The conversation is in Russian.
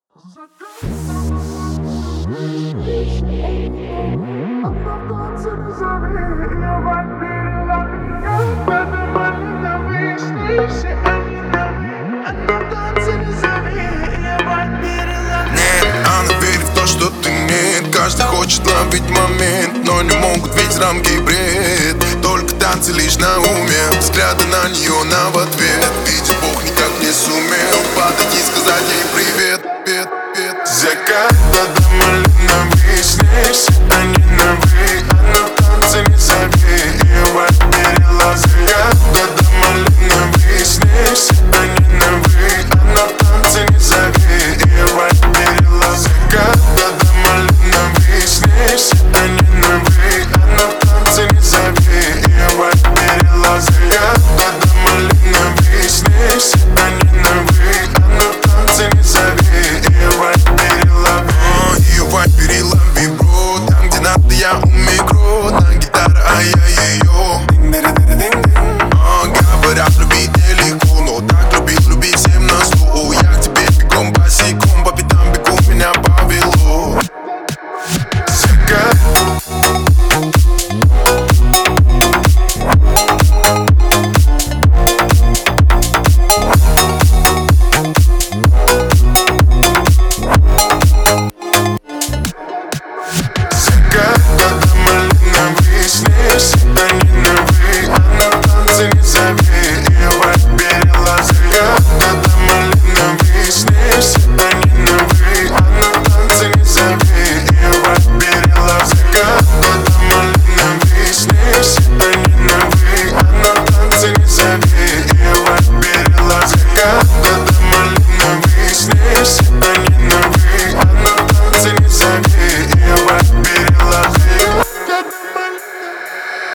Она верит в то, что ты нет. Каждый хочет ловить момент, но не могут видеть рамки и бред. Только танцы лишь на уме, взгляды на нее на в ответ. Видит Бог, никак не сумел. Падать из